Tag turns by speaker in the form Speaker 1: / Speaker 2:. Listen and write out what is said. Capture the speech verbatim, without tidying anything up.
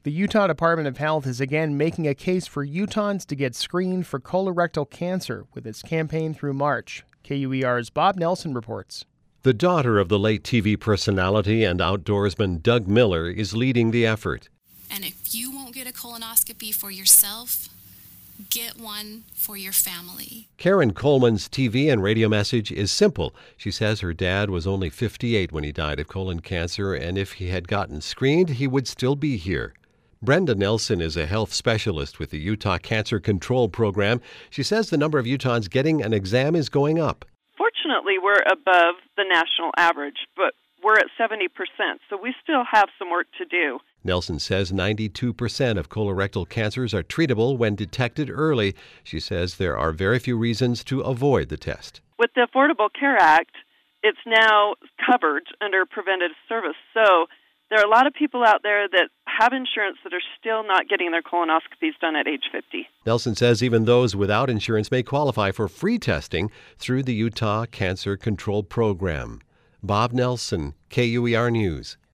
Speaker 1: The Utah Department of Health is again making a case for Utahns to get screened for colorectal cancer with its campaign through March. K U E R's Bob Nelson reports.
Speaker 2: The daughter of the late T V personality and outdoorsman Doug Miller is leading the effort.
Speaker 3: And if you won't get a colonoscopy for yourself, get one for your family.
Speaker 2: Karen Coleman's T V and radio message is simple. She says her dad was only fifty-eight when he died of colon cancer, and if he had gotten screened, he would still be here. Brenda Nelson is a health specialist with the Utah Cancer Control Program. She says the number of Utahns getting an exam is going up.
Speaker 4: Fortunately, we're above the national average, but we're at seventy percent, so we still have some work to do.
Speaker 2: Nelson says ninety-two percent of colorectal cancers are treatable when detected early. She says there are very few reasons to avoid the test.
Speaker 4: With the Affordable Care Act, it's now covered under preventative service, so there are a lot of people out there that have insurance that are still not getting their colonoscopies done at age fifty.
Speaker 2: Nelson says even those without insurance may qualify for free testing through the Utah Cancer Control Program. Bob Nelson, K U E R News.